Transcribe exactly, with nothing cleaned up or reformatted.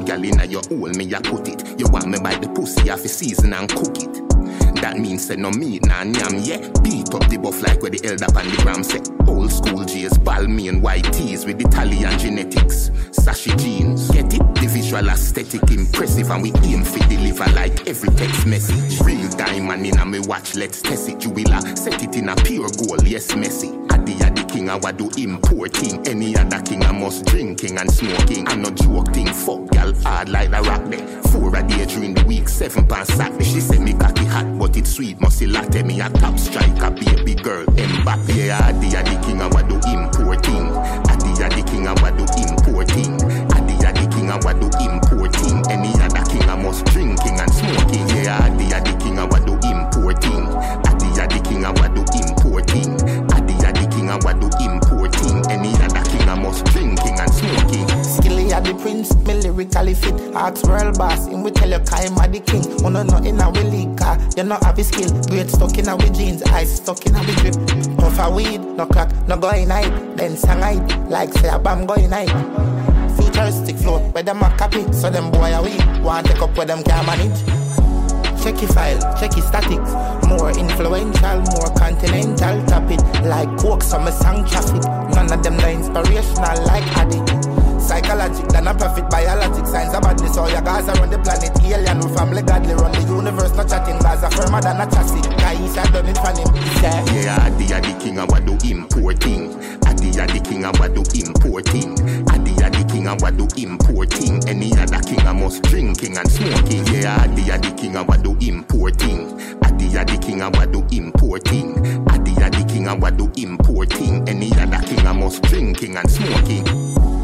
girl inna your hole, me ya put it. You want me by the pussy, half a season and cook it. That means say no meat, nah yam, yeah. Beat up the buff like where the elder pan the gram say. Old school J's, Balmy and white tees with Italian genetics. Sashi jeans, get it? The visual aesthetic impressive, and we aim for deliver like every text message. Real diamond in a me watch, let's test it. You will uh, set it in a pure gold, yes, messy. Adi adi king, I do importing. Any other king, I must drinking and smoking. I'm not joking, fuck girl hard like the rock there. Four a day during the week, seven pounds Saturday. She said me cocky hot, but it's sweet, must see latte. Me a top striker, baby girl, Mbappe. Yeah, adi adi king, I do importing. Adi adi king, I do importing. Adi adi king, I do importing. Any other king, I must drinking and smoking. Yeah, adi adi king, I do importing. Adi adi king, I do importing. Adi adi king, I do importing. Any other king, I must drinking and smoking. Skilly at the prince, me lyrically fit. Ask world boss, him we tell you I'm the king. Wanna know in our league, car, you not have a skill. Great stuck in our jeans, eyes stuck in our drip. Puff a weed, no crack, no going night. Then sang night, like say a bam going night. Futuristic flow, where them a copy. So them boy a weed, want take up where them can manage. Check your file, check your statics. More influential, more continental. Tap it like coke, some song traffic. None of them no inspirational like addict. Psychologic, than a profit, biologic signs of badness. All your guys around the planet, alien, we family godly. Run the universe, no chatting, Gaza firmer than a chassis. Guys, I done it for him, yeah. Yeah, Adi Adi king, I do importing. Adi Adi king, I do importing. Adi Adi king, I do importing. Any other king, I must drinking and smoking. Yeah, Adi Adi king, I do importing. Adi Adi king, I do importing. Adi Adi king, I do importing. Any other king, I must drinking and smoking.